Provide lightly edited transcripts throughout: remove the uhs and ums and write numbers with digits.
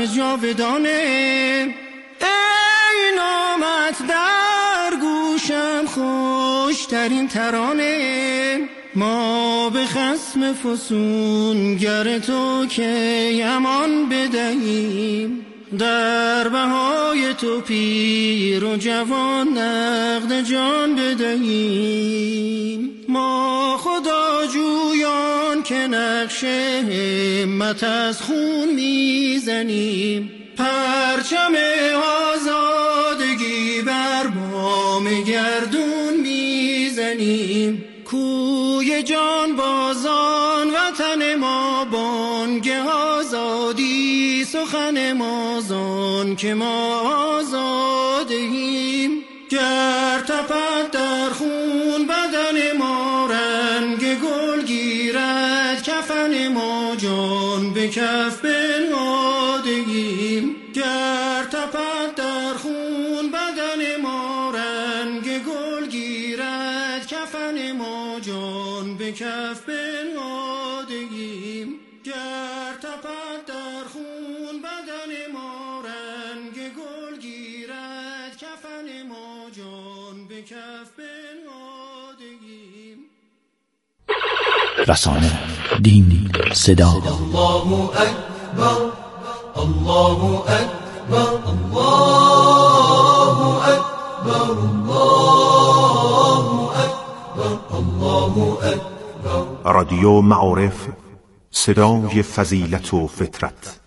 جاودانه. ای نامت در گوشم خوشترین ترانه. ما به خصم فسونگر تو که امان بدهیم، در بهای تو پیر و جوان نقد جان بدهیم. ما خدا جویان که نقش همت از خون میزنیم، پرچم آزادگی بر بام گردون میزنیم. کوی جان بازان وطن ما بانگ آزادی، سخن ما زان که ما آزادیم. گر تپد در خون بدن ما رنگ گل گیرد، کفن ما جان به کف بنهادیم. گر تپد در خون بدن ما رنگ گل گیرد، کفن ما جان به کف بنهادیم. گر تپد در خون بدن ما رنگ گل گیرد، کفن ما جان به کف بنهادیم. رسانه، دین، صدا. الله اکبر، الله اکبر، الله اکبر، الله اکبر، الله اکبر. رادیو معارف، صدای فضیلت و فطرت.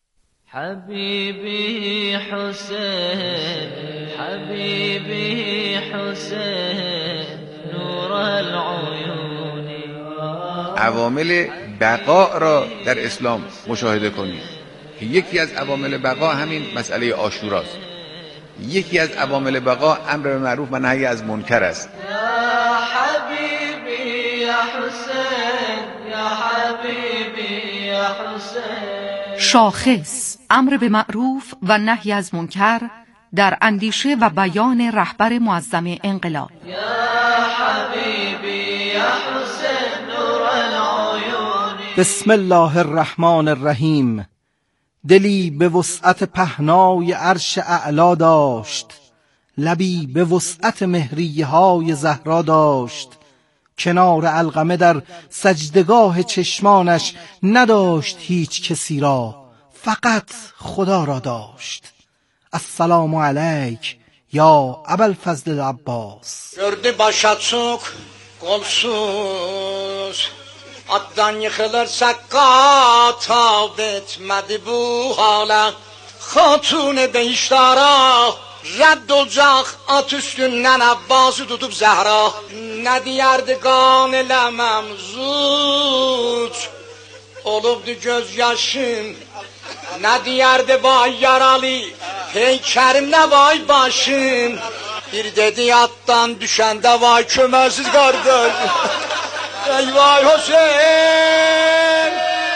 حبیبی حسین، حبیبی حسین، نور العیون. عوامل بقا را در اسلام مشاهده کنید که یکی از عوامل بقا همین مسئله عاشوراست. یکی از عوامل بقا امر به معروف و نهی از منکر است. یا حبیبی یا حسین، یا حبیبی یا حسین. شاخص امر به معروف و نهی از منکر در اندیشه و بیان رهبر معظم انقلاب. یا حبیبی یا حسین، نور العیون. بسم الله الرحمن الرحیم. دلی به وسعت پهنای عرش اعلا داشت، لبی به وسعت مهریه های زهرا داشت. کنار علقمه در سجدگاه چشمانش نداشت هیچ کسی را، فقط خدا را داشت. السلام علیک یا ابوالفضل العباس. Gördü başa çok kolsuz, addan yıkılırsa tab etmedi bu hala. Hatun beştara redd olacak at üstünden Abbas'ı tutup Zehra. Ne diyerdi kan elemem zut, olubdu gözyaşım. Ne diyerdi vay yaralı heykerim, ne vay başım. Bir dedi attan düşende vay kömersiz kardeş. ای وای حسین.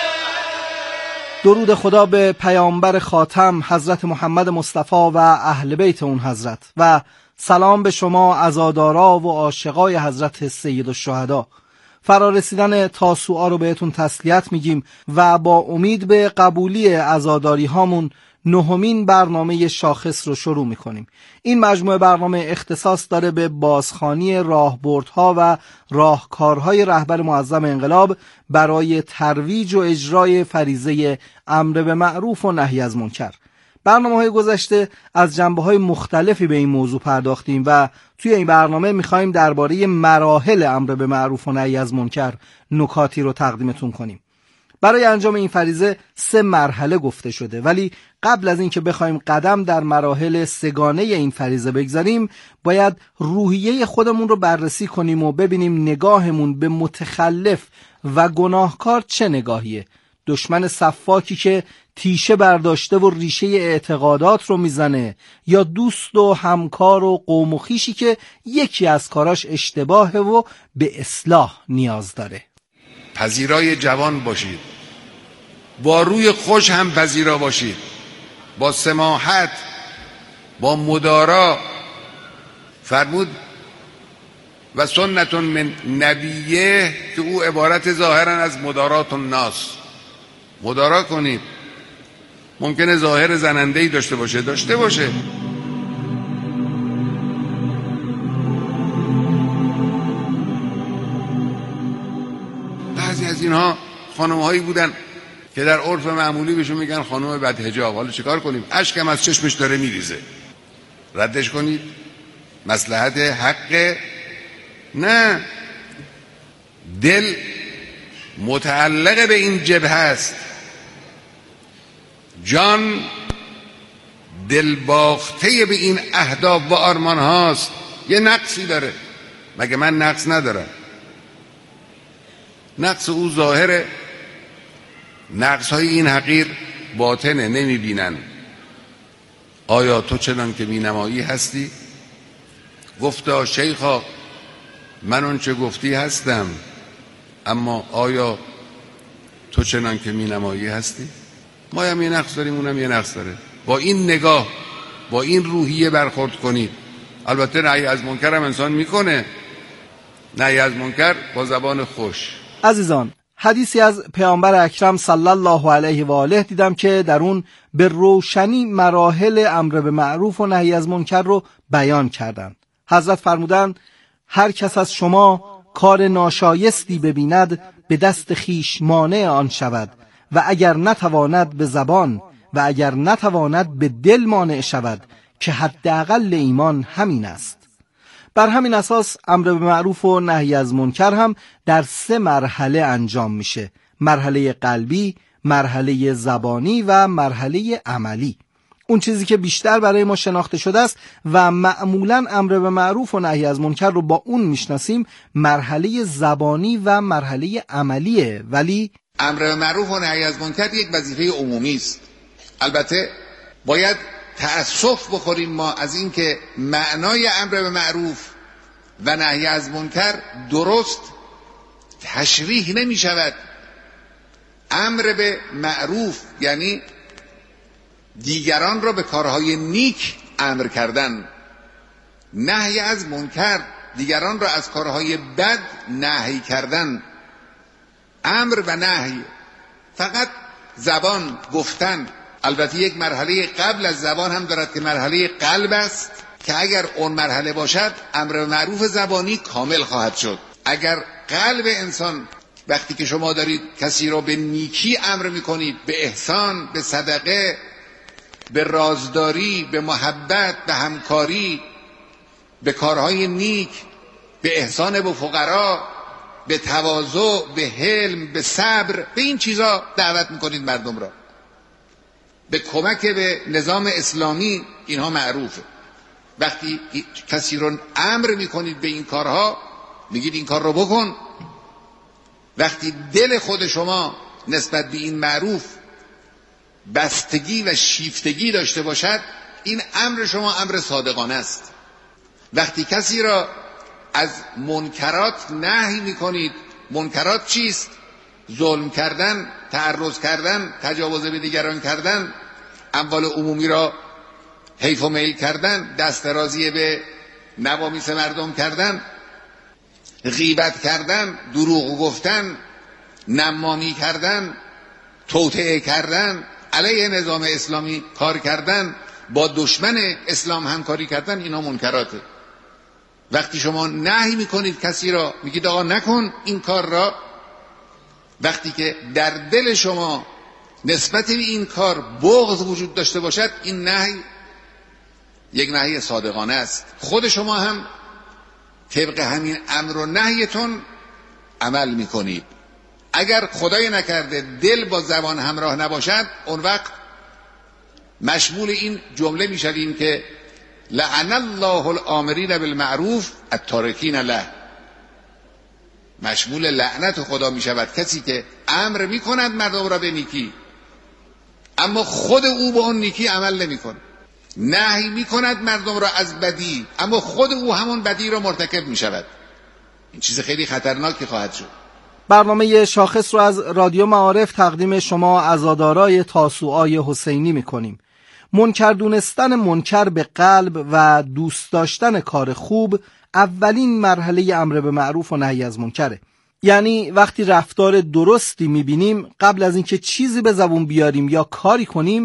درود خدا به پیامبر خاتم حضرت محمد مصطفی و اهل بیت اون حضرت و سلام به شما عزادارا و عاشقای حضرت سید الشهدا. فرارسیدن تاسوعا رو بهتون تسلیت میگیم و با امید به قبولی عزاداری هامون نهمین برنامه شاخص رو شروع میکنیم. این مجموعه برنامه اختصاص داره به بازخوانی راهبردها و راهکارهای رهبر معظم انقلاب برای ترویج و اجرای فریضه امر به معروف و نهی از منکر. برنامه‌های گذشته از جنبه‌های مختلفی به این موضوع پرداختیم و توی این برنامه می‌خوایم درباره مراحل امر به معروف و نهی از منکر نکاتی رو تقدیمتون کنیم. برای انجام این فریضه 3 مرحله گفته شده، ولی قبل از اینکه بخوایم قدم در مراحل سگانه این فریضه بگذاریم باید روحیه خودمون رو بررسی کنیم و ببینیم نگاهمون به متخلف و گناهکار چه نگاهیه. دشمن صفاکی که تیشه برداشته و ریشه اعتقادات رو میزنه، یا دوست و همکار و قوم و خویشی که یکی از کاراش اشتباهه و به اصلاح نیاز داره. پذیرای جوان باشید، با روی خوش هم پذیرا باشید، با سماحت، با مدارا. فرمود و سنت من نبیه که او عبارت ظاهرا از مدارات الناس. مدارا کنید، ممکنه ظاهر زننده‌ای داشته باشه. بعضی از اینها خانم‌هایی بودن که در عرف معمولی بهشون میگن خانم بدحجاب. حالا چیکار کنیم؟ اشکم از چشمش داره میریزه، ردش کنید؟ مصلحت حق؟ نه، دل متعلق به این جبهه است، جان دل باخته به این اهداف و آرمان هاست. یه نقصی داره، مگه من نقص ندارم؟ نقص او ظاهره، نقص های این حقیر باطنه، نمی بینن. آیا تو چنان که بینمایی هستی؟ گفتا شیخا من اون چه گفتی هستم، اما آیا تو چنان که بینمایی هستی؟ ما هم یه نقص داریم، اونم یه نقص داره. با این نگاه، با این روحیه برخورد کنید. البته نهی از منکر هم انسان میکنه، نهی از منکر با زبان خوش. عزیزان، حدیثی از پیامبر اکرم صلی الله علیه و آله دیدم که در اون به روشنی مراحل امر به معروف و نهی از منکر رو بیان کردند. حضرت فرمودند هر کس از شما کار ناشایستی ببیند به دست خویش مانع آن شود و اگر نتواند به زبان و اگر نتواند به دل مانع شود که حداقل ایمان همین است. بر همین اساس امر به معروف و نهی از منکر هم در 3 مرحله انجام میشه: مرحله قلبی، مرحله زبانی و مرحله عملی. اون چیزی که بیشتر برای ما شناخته شده است و معمولاً امر به معروف و نهی از منکر رو با اون میشناسیم مرحله زبانی و مرحله عملیه. ولی امر به معروف و نهی از منکر یک وظیفه عمومی است. البته باید تأسف بخوریم ما از این که معنای امر به معروف و نهی از منکر درست تشریح نمی شود. امر به معروف یعنی دیگران را به کارهای نیک امر کردن، نهی از منکر دیگران را از کارهای بد نهی کردن. امر و نهی فقط زبان گفتن. البته یک مرحله قبل از زبان هم دارد که مرحله قلب است که اگر اون مرحله باشد امر به معروف زبانی کامل خواهد شد. اگر قلب انسان وقتی که شما دارید کسی را به نیکی امر میکنید، به احسان، به صدقه، به رازداری، به محبت، به همکاری، به کارهای نیک، به احسان به فقرا، به تواضع، به حلم، به صبر، به این چیزا دعوت میکنید مردم را، به کمک به نظام اسلامی، اینها معروفه. وقتی کسی رو امر میکنید به این کارها، میگید این کار رو بکن، وقتی دل خود شما نسبت به این معروف بستگی و شیفتگی داشته باشد، این امر شما امر صادقانه است. وقتی کسی را از منکرات نهی میکنید، منکرات چیست؟ ظلم کردن، تعرض کردن، تجاوز به دیگران کردن، اموال عمومی را حیف و میل کردن، دست درازی به نوامیس مردم کردن، غیبت کردن، دروغ گفتن، نمامی کردن، توطئه کردن، علیه نظام اسلامی کار کردن، با دشمن اسلام همکاری کردن، اینا منکراته. وقتی شما نهی میکنید کسی را، میگید آقا نکن این کار را، وقتی که در دل شما نسبت به این کار بغض وجود داشته باشد، این نهی یک نهی صادقانه است. خود شما هم طبق همین امر و نهیتون عمل میکنید. اگر خدای نکرده دل با زبان همراه نباشد، اون وقت مشمول این جمله میشویم که لعن الله الآمرین بالمعروف التارکین له. مشمول لعنت خدا میشود کسی که امر میکند مردم را به نیکی، اما خود او با اون نیکی عمل نمیکنه. نهی میکند مردم را از بدی، اما خود او همون بدی را مرتکب میشود. این چیز خیلی خطرناکی خواهد شد. برنامه شاخص رو از رادیو معارف تقدیم شما عزادارای تاسوعای حسینی میکنیم. منکر دونستن منکر به قلب و دوست داشتن کار خوب اولین مرحله امر به معروف و نهی از منکره. یعنی وقتی رفتار درستی میبینیم، قبل از اینکه چیزی به زبون بیاریم یا کاری کنیم،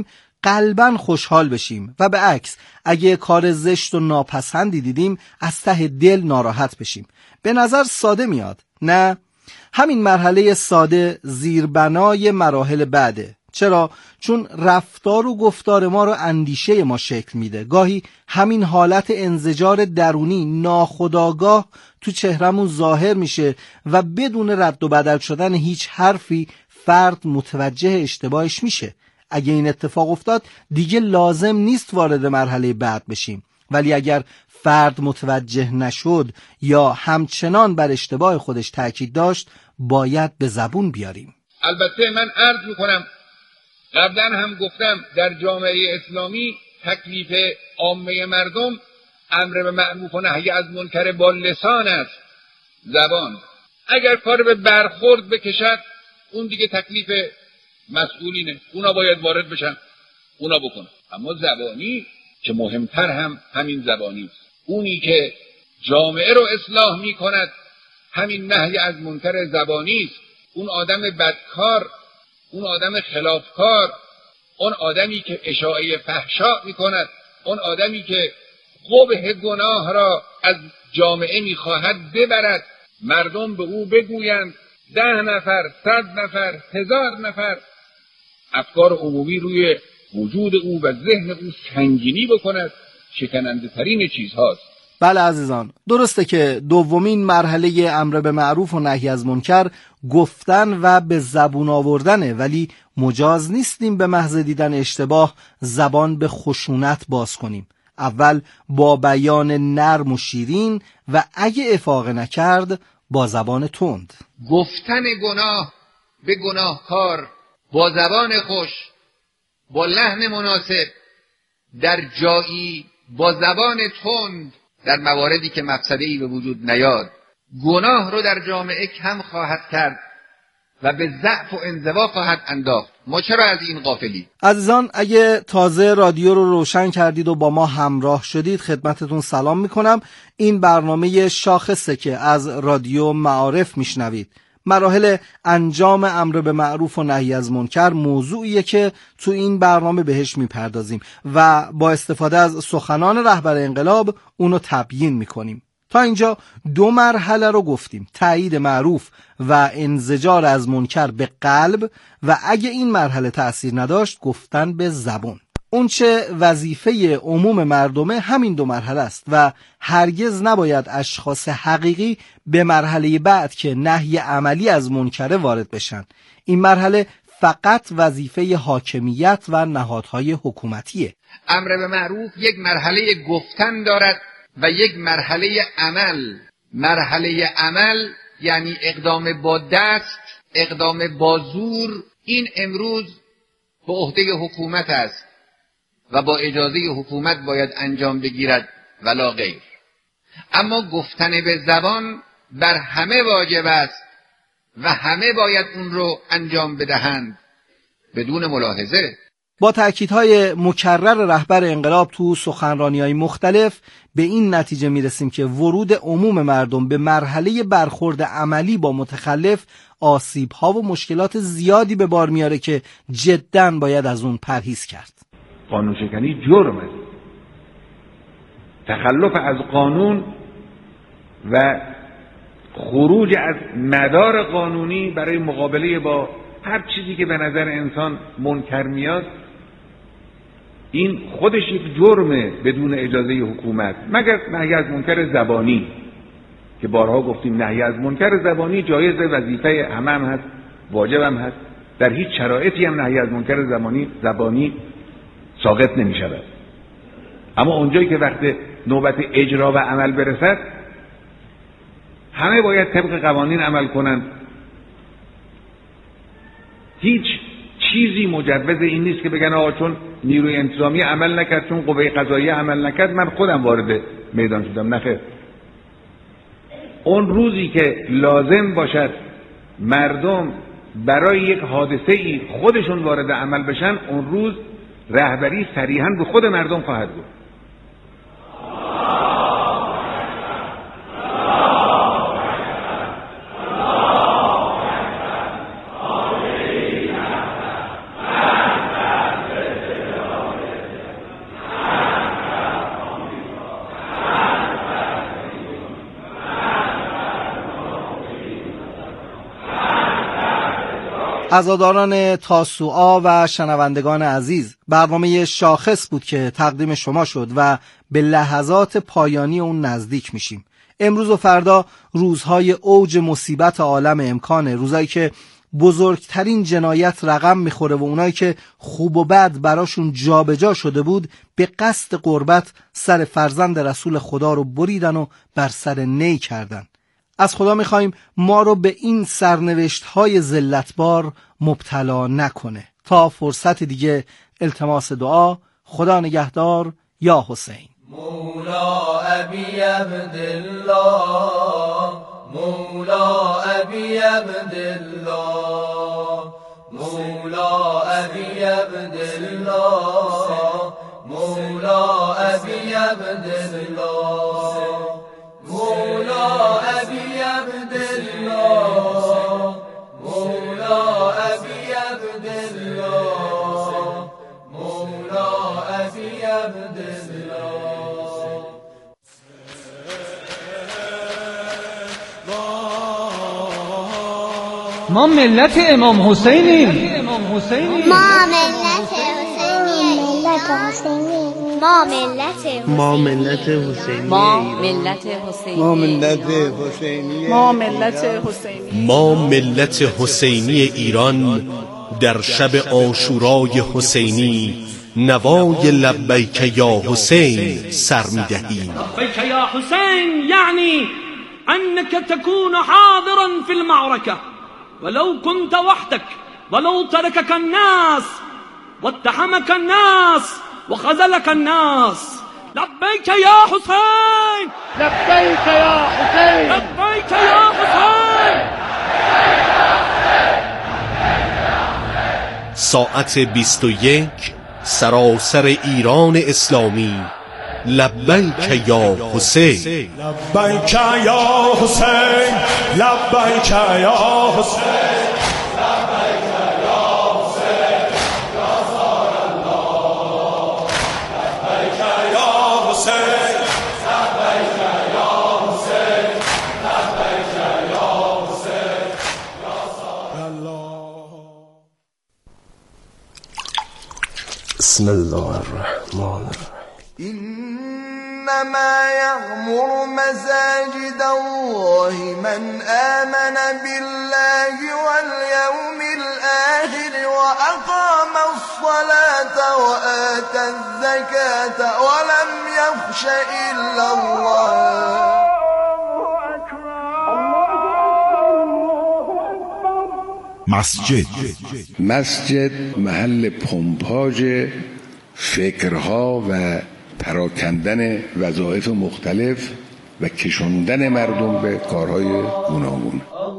قلباً خوشحال بشیم و به عکس اگه کار زشت و ناپسندی دیدیم از ته دل ناراحت بشیم. به نظر ساده میاد، نه؟ همین مرحله ساده زیربنای مراحل بعده. چرا؟ چون رفتار و گفتار ما رو اندیشه ما شکل میده. گاهی همین حالت انزجار درونی ناخودآگاه تو چهرمون ظاهر میشه و بدون رد و بدل شدن هیچ حرفی فرد متوجه اشتباهش میشه. اگه این اتفاق افتاد دیگه لازم نیست وارد مرحله بعد بشیم، ولی اگر فرد متوجه نشد یا همچنان بر اشتباه خودش تاکید داشت باید به زبون بیاریم. البته من عرض میکنم، قبلا هم گفتم، در جامعه اسلامی تکلیف عامه مردم امر به معروف و نهی از منکر با لسان است، زبان. اگر کار به برخورد بکشد اون دیگه تکلیف مسئولینه، اونا باید وارد بشن، اونا بکنن. اما زبانی که مهمتر هم همین زبانی است، اونی که جامعه رو اصلاح میکند همین نهی از منکر زبانی است. اون آدم بدکار، اون آدم خلافکار، اون آدمی که اشاعه فحشا میکند، اون آدمی که قبح گناه را از جامعه میخواهد ببرد، مردم به او بگویند 10 نفر، 100 نفر، 1000 نفر افکار عمومی روی وجود او و ذهن او سنگینی بکند، شکننده ترین چیزهاست. بله عزیزان، درسته که دومین مرحله امر به معروف و نهی از منکر گفتن و به زبون آوردنه، ولی مجاز نیستیم به محض دیدن اشتباه زبان به خشونت باز کنیم. اول با بیان نرم و شیرین و اگه افاقه نکرد با زبان تند. گفتن گناه به گناهکار با زبان خوش، با لحن مناسب، در جایی با زبان تند، در مواردی که مفسده‌ای به وجود نیاد، گناه رو در جامعه کم خواهد کرد و به ضعف و انزوا خواهد انداخت. ما چرا از این غافلی؟ عزیزان، اگه تازه رادیو رو روشن کردید و با ما همراه شدید خدمتتون سلام میکنم. این برنامه شاخصه که از رادیو معارف میشنوید. مراحل انجام امر به معروف و نهی از منکر موضوعیه که تو این برنامه بهش میپردازیم و با استفاده از سخنان رهبر انقلاب اونو تبیین میکنیم. تا اینجا 2 مرحله رو گفتیم: تایید معروف و انزجار از منکر به قلب، و اگه این مرحله تأثیر نداشت گفتن به زبون. اون چه وظیفه عموم مردمه همین 2 مرحله است و هرگز نباید اشخاص حقیقی به مرحله بعد که نهی عملی از منکر وارد بشن. این مرحله فقط وظیفه حاکمیت و نهادهای حکومتیه. امر به معروف یک مرحله گفتن دارد و یک مرحله عمل. مرحله عمل یعنی اقدام با دست، اقدام با زور. این امروز به عهده حکومت است و با اجازه حکومت باید انجام بگیرد ولا غیر. اما گفتن به زبان بر همه واجب است و همه باید اون رو انجام بدهند بدون ملاحظه. با تأکیدهای مکرر رهبر انقلاب تو سخنرانی‌های مختلف به این نتیجه میرسیم که ورود عموم مردم به مرحله برخورد عملی با متخلف آسیب‌ها و مشکلات زیادی به بار میاره که جداً باید از اون پرهیز کرد. قانون شکنی جرم است. تخلف از قانون و خروج از مدار قانونی برای مقابله با هر چیزی که به نظر انسان منکر میاد، این خودش یک جرمه بدون اجازه حکومت، مگر نهی از منکر زبانی که بارها گفتیم نهی از منکر زبانی جایز، وظیفه همه هم هست، واجب هم هست. در هیچ شرایطی هم نهی از منکر زبانی ساقط نمی شود. اما اونجایی که وقت نوبت اجرا و عمل برسد همه باید طبق قوانین عمل کنند. هیچ چیزی مجوز این نیست که بگن آقا چون نیروی انتظامی عمل نکرد، چون قوه قضاییه عمل نکرد من خودم وارد میدان شدم. نخیر. اون روزی که لازم باشد مردم برای یک حادثه ای خودشون وارد عمل بشن، اون روز رهبری صریحاً به خود مردم خواهد بود. عزاداران تاسوعا و شنوندگان عزیز، برنامه شاخص بود که تقدیم شما شد و به لحظات پایانی اون نزدیک میشیم. امروز و فردا روزهای اوج مصیبت عالم امکانه، روزایی که بزرگترین جنایت رقم میخوره و اونایی که خوب و بد براشون جابجا شده بود به قصد قربت سر فرزند رسول خدا رو بریدن و بر سر نی کردن. از خدا میخوایم ما رو به این سرنوشت‌های ذلتبار مبتلا نکنه. تا فرصت دیگه التماس دعا. خدا نگهدار. یا حسین. مولا ابی عبدالله، مولا ابی عبدالله، مولا ابی عبدالله، مولا ابی عبدالله، مولا ابی عبدالله، مولا ابی عبدالله، مولا ابی عبدالله. ما ملت امام حسینیم. ما ملت حسینی. ما ملت حسینی. ما ملت حسینی. ما ملت حسینی. ما ملت حسینی. ما ملت حسینی. ما ملت حسینی ایران در شب عاشورای حسینی نوای لبیک یا حسین سر می‌دهیم. لبیک یا حسین یعنی انك تكون حاضرا في المعركة ولو كنت وحدك ولو تركك الناس واتهمك الناس وخذلك الناس. لبيك يا حسين، لبيك يا حسين، لبيك يا حسين. ساعت 21 سراسر ایران اسلامی. لبیک یا حسین، لبیک یا حسین، لبیک یا حسین، لبیک یا حسین، یا زار الله. لبیک یا حسین، لبیک یا حسین، لبیک یا حسین، یا زار الله. بسم الله الرحمن الرحیم. إنما يعمر مساجد الله من آمن بالله واليوم الآخر وأقام الصلاة وآتى الزكاة ولم يخش إلا الله. مسجد محل پمپاژ فکرها و پراکندن وظایف مختلف و کشوندن مردم به کارهای گوناگون.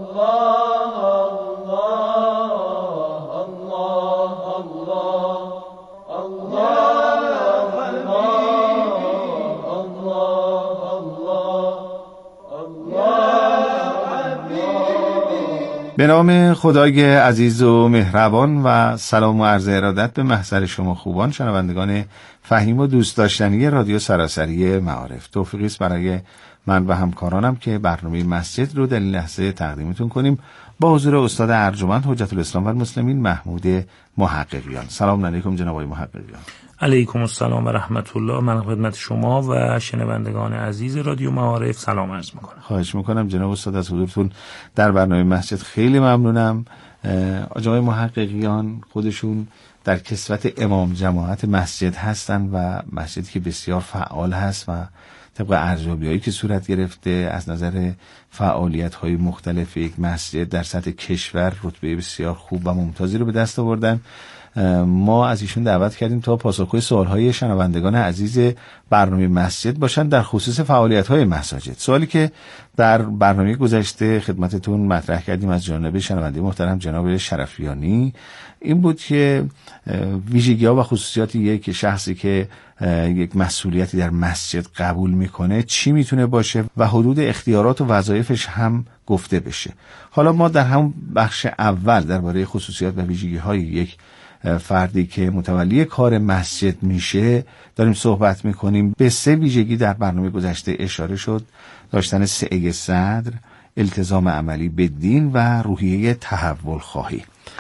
به نام خدای عزیز و مهربان و سلام و عرض ارادت به محضر شما خوبان شنوندگان فهیم و دوست داشتنی رادیو سراسری معارف. توفیقی است برای من و همکارانم که برنامه مسجد رو در این لحظه تقدیمتون کنیم با حضور استاد ارجمند حجت الاسلام و المسلمین محمود محققیان. سلام علیکم جناب آقای محققیان. علیکم السلام و رحمت الله. من خدمت شما و شنوندگان عزیز رادیو معارف سلام عرض میکنم. خواهش میکنم جناب استاد از حضورتون در برنامه مسجد. خیلی ممنونم. آقای محققیان خودشون در کسوت امام جماعت مسجد هستن و مسجدی که بسیار فعال هست و طبق ارزیابی‌هایی که صورت گرفته از نظر فعالیت‌های مختلف یک مسجد در سطح کشور رتبه بسیار خوب و ممتازی رو به دست آوردن. ما از ایشون دعوت کردیم تا پاسخگوی سوالهای شنوندگان عزیز برنامه مسجد باشن در خصوص فعالیت‌های مساجد. سوالی که در برنامه گذشته خدمتتون مطرح کردیم از جانب شنونده محترم جناب شرفیانی این بود که ویژگی‌ها و خصوصیات یک شخصی که یک مسئولیتی در مسجد قبول میکنه چی میتونه باشه و حدود اختیارات و وظایفش هم گفته بشه. حالا ما در همون بخش اول درباره خصوصیات و ویژگی‌های یک فردی که متولی کار مسجد میشه داریم صحبت میکنیم. به 3 ویژگی در برنامه گذشته اشاره شد: داشتن سعه صدر، التزام عملی به دین و روحیه تحول خواهی.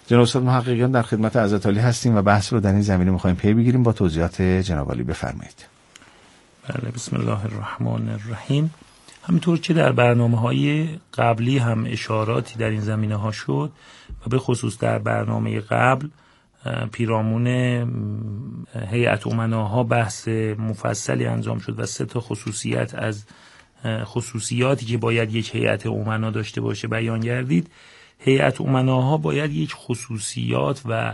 جناب استاد محققیان در خدمت حضرت عالی هستیم و بحث رو در این زمینه می‌خوایم پی بگیریم. با توضیحات جناب عالی بفرمایید. بله، بسم الله الرحمن الرحیم. همینطور که در برنامه‌های قبلی هم اشاراتی در این زمینه‌ها شد و به خصوص در برنامه قبل پیرامون هیئت امناها بحث مفصلی انجام شد و 3 خصوصیت از خصوصیاتی که باید یک هیئت امنا داشته باشه بیان گردید. هیئت امناها باید یک خصوصیات و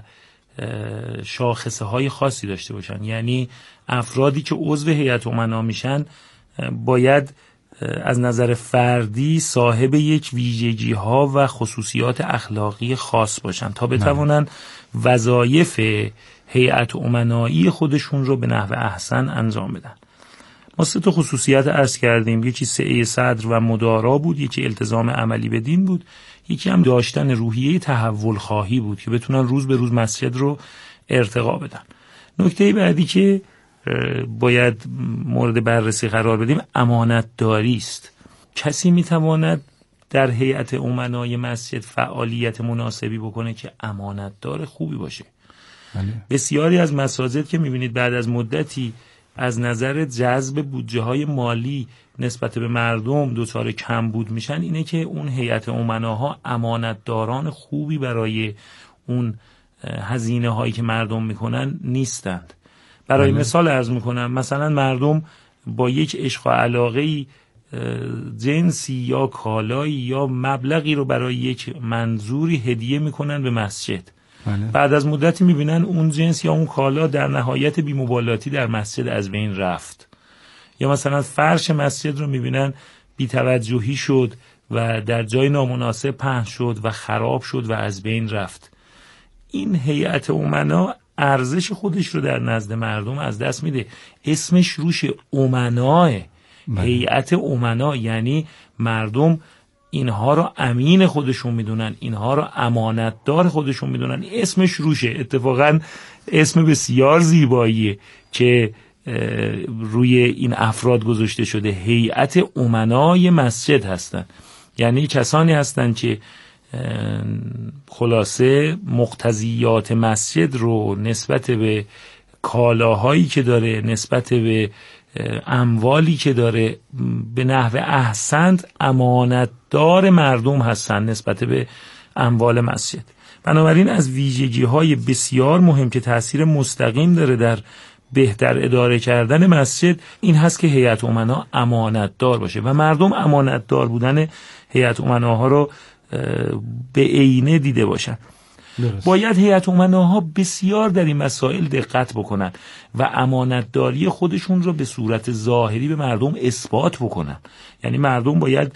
شاخصه های خاصی داشته باشن، یعنی افرادی که عضو هیئت امنا میشن باید از نظر فردی صاحب یک ویژگی ها و خصوصیات اخلاقی خاص باشن تا بتوانن وظایف هیئت امنایی خودشون رو به نحو احسن انجام بدن. ما 3 خصوصیت عرض کردیم، یکی سعی صدر و مدارا بود، یکی التزام عملی به دین بود، یکی هم داشتن روحیه تحول خواهی بود که بتونن روز به روز مسجد رو ارتقا بدن. نکته بعدی که باید مورد بررسی قرار بدیم امانت داری است. کسی میتواند در هیئت امنای مسجد فعالیت مناسبی بکنه که امانت دار خوبی باشه. بسیاری از مساجد که میبینید بعد از مدتی از نظر جذب بودجه های مالی نسبت به مردم دچار کمبود میشن، اینه که اون هیئت امناها امانتداران خوبی برای اون هزینه هایی که مردم میکنن نیستند. برای مثال عرض میکنم، مثلا مردم با یک عشق و علاقه‌ای جنسی یا کالایی یا مبلغی رو برای یک منظوری هدیه میکنن به مسجد. بعد از مدتی میبینن اون جنس یا اون کالا در نهایت بی‌مبالاتی در مسجد از بین رفت، یا مثلا فرش مسجد رو میبینن بی‌توجهی شد و در جای نامناسب پهن شد و خراب شد و از بین رفت. این هیئت امنا ارزش خودش رو در نزد مردم از دست میده. اسمش روش امناه، هیئت امنا، یعنی مردم اینها رو امین خودشون میدونن، اینها رو امانتدار خودشون میدونن، اسمش روشه. اتفاقا اسم بسیار زیباییه که روی این افراد گذاشته شده، هیئت امنای مسجد هستن، یعنی کسانی هستن که خلاصه مقتضیات مسجد رو نسبت به کالاهایی که داره، نسبت به اموالی که داره، به نحو احسن امانتدار مردم هستن نسبت به اموال مسجد. بنابراین از ویژگی‌های بسیار مهم که تأثیر مستقیم داره در بهتر اداره کردن مسجد این هست که هیئت امنا امانتدار باشه و مردم امانتدار بودن هیئت امناها رو به عینه دیده باشن. باید هیئت امناها بسیار در این مسائل دقت بکنن و امانتداری خودشون رو به صورت ظاهری به مردم اثبات بکنن. یعنی مردم باید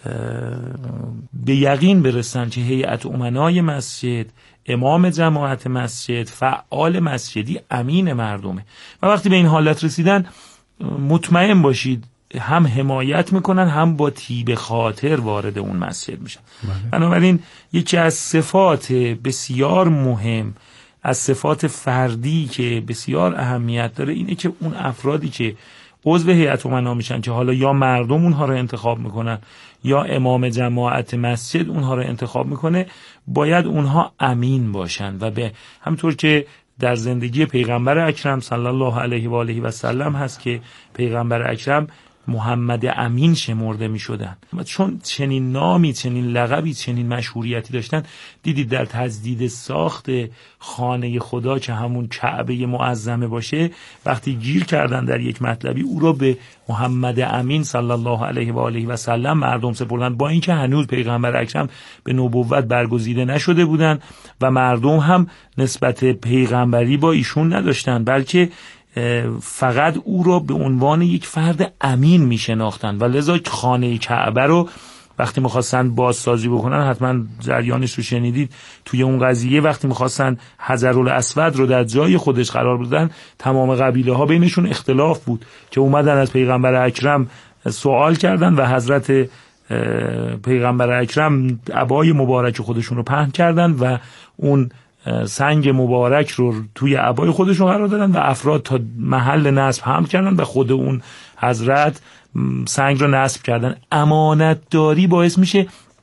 به یقین برسن که هیئت امنای مسجد، امام جماعت مسجد، فعال مسجدی امین مردمه و وقتی به این حالت رسیدن مطمئن باشید هم حمایت میکنن هم با طیب خاطر وارد اون مسجد میشن. بنابراین یکی از صفات بسیار مهم، از صفات فردی که بسیار اهمیت داره اینه که اون افرادی که عضو هیئت امنا میشن که حالا یا مردم اونها رو انتخاب میکنن یا امام جماعت مسجد اونها رو انتخاب میکنه، باید اونها امین باشن و به همطور که در زندگی پیغمبر اکرم صلی الله علیه و آله و سلم هست که پیغمبر اکرم محمد امین شمرده می شدن، چون چنین نامی، چنین لقبی، چنین مشهوریتی داشتن. دیدید در تجدید ساخت خانه خدا که همون کعبه معظمه باشه، وقتی گیر کردن در یک مطلبی او را به محمد امین صلی الله علیه و آله و سلم مردم سپردن، با اینکه هنوز پیغمبر اکرم به نبوت برگزیده نشده بودن و مردم هم نسبت پیغمبری با ایشون نداشتن، بلکه فقط او را به عنوان یک فرد امین می شناختن و لذا خانه کعبه رو وقتی میخواستن بازسازی بکنن، حتما جریانش رو شنیدید، توی اون قضیه وقتی میخواستن حجرالاسود رو در جای خودش قرار بدن، تمام قبیله ها بینشون اختلاف بود که اومدن از پیغمبر اکرم سوال کردن و حضرت پیغمبر اکرم عبای مبارک خودشون رو پهن کردن و اون سنگ مبارک رو توی عبای خودشون قرار دادن و افراد تا محل نصب حمل کردن و خود اون حضرت سنگ رو نصب کردن. امانتداری باعث میشه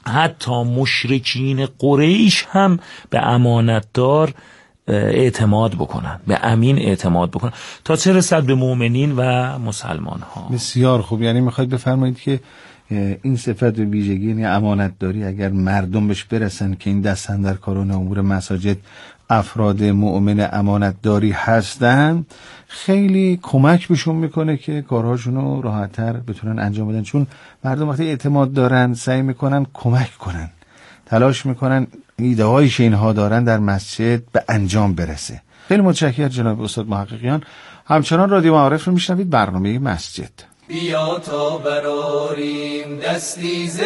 حتی مشرکین قریش هم به امانتدار اعتماد بکنن، به امین اعتماد بکنن، تا چه رسد به مؤمنین و مسلمان ها. بسیار خوب. یعنی میخواید بفرمایید که این صفت و ویژگی، یعنی امانتداری، اگر مردم بهش برسن که این دستاندرکاران امور مساجد افراد مؤمن امانتداری هستن، خیلی کمک بهشون میکنه که کارهاشون رو راحت‌تر بتونن انجام بدن. چون مردم وقتی اعتماد دارن سعی میکنن کمک کنن، تلاش میکنن ایده هایی که اینها دارن در مسجد به انجام برسه. خیلی متشکرم جناب استاد محققیان. همچنان رادیو معارف رو میشنوید، برنامه مسجد. بیا تا براریم دستی ز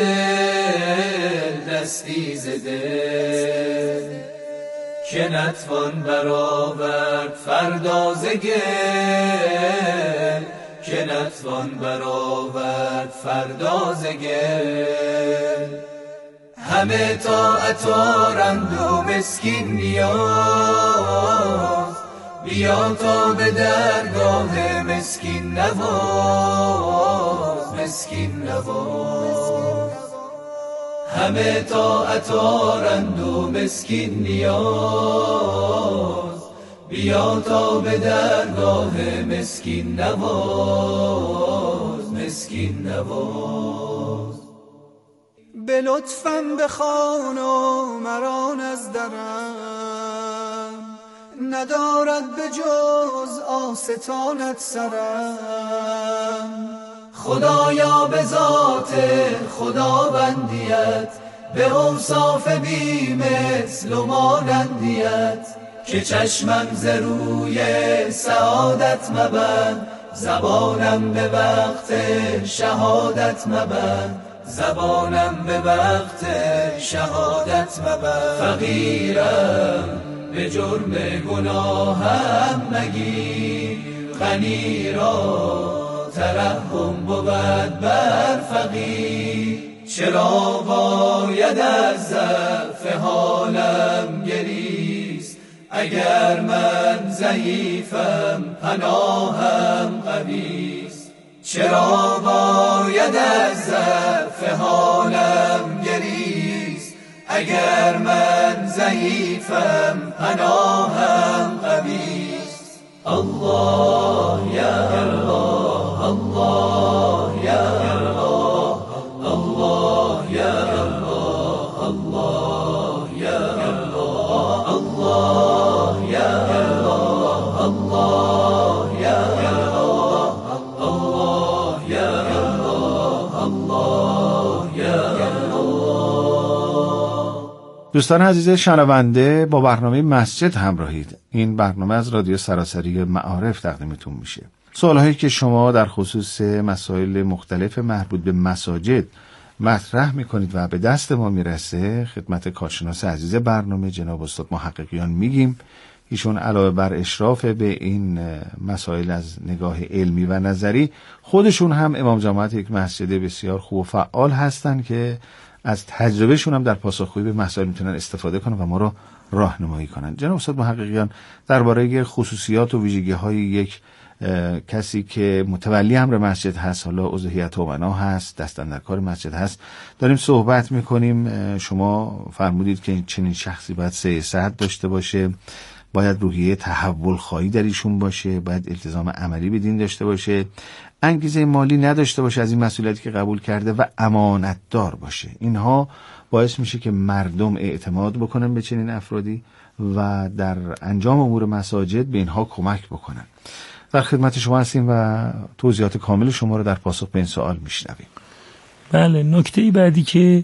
دل، دستی ز دل، که نتوان برآورد فردا ز گل، که نتوان برآورد فردا ز گل. همه طاعت آرند و مسکین نیاز، بیا تا به درگاه مسکین نواز، مسکین نواز. همه طاعت آرند و مسکین نیاز، بیا تا به درگاه مسکین نواز، مسکین نواز. به لطفم بخوان و مران از درم، ندارد به جز آستانت سرم. خدایا به ذات خداوندیت، به اوصاف بی مثل و مانندیت، که چشمم ز روی سعادت مبند، زبانم به وقت شهادت مبند، زبانم به وقت شهادت مبند. فقیرم به جرم گناهم مگیر، غنی را ترحم بود بر فقیر. چرا باید از ضعف حالم گریست، اگر من ضعیفم پناهم قویست. چرا باید از ضعف حالم گریست، اگر من ضعیفم پناهم قویست. الله یا الله، الله یا الله، الله یا الله، الله یا الله، الله یا الله، الله یا الله، الله یا الله، الله یا الله. دوستان عزیز شنونده، با برنامه مسجد همراهید. این برنامه از رادیو سراسری معارف تقدیمتون میشه. سوالهایی که شما در خصوص مسائل مختلف مربوط به مساجد مطرح میکنید و به دست ما میرسه، خدمت کارشناس عزیز برنامه جناب استاد محققیان میگیم. ایشون علاوه بر اشراف به این مسائل از نگاه علمی و نظری، خودشون هم امام جماعت یک مسجد بسیار خوب و فعال هستن که از تجربهشون هم در پاسخگویی به مسائل میتونن استفاده کنن و ما رو راهنمایی کنن. جناب استاد محققیان، درباره خصوصیات و ویژگی‌های یک کسی که متولی امر مسجد هست، حالا عضو هیئت امنا هست، دستاندرکار مسجد هست، داریم صحبت میکنیم. شما فرمودید که چنین شخصی باید سیاست داشته باشه، باید روحیه تحول خواهی در ایشون باشه، باید التزام عملی به دین داشته باشه، انگیزه مالی نداشته باشه از این مسئولیتی که قبول کرده و امانتدار باشه. اینها باعث میشه که مردم اعتماد بکنن به چنین افرادی و در انجام امور مساجد به اینها کمک بکنن. در خدمت شما هستیم و توضیحات کامل شما رو در پاسخ به این سوال میشنویم. بله، نکته بعدی که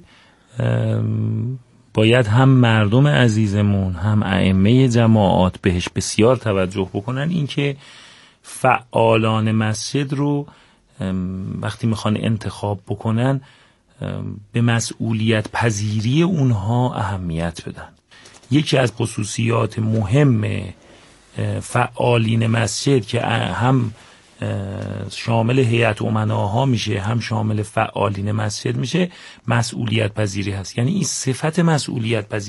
باید هم مردم عزیزمون هم ائمه جماعات بهش بسیار توجه بکنن، این که فعالان مسجد رو وقتی میخوان انتخاب بکنن به مسئولیت پذیری اونها اهمیت بدن. یکی از خصوصیات مهم فعالین مسجد که هم شامل هیئت امناها میشه هم شامل فعالین مسجد میشه، مسئولیت پذیری هست. یعنی این صفت مسئولیت پذیری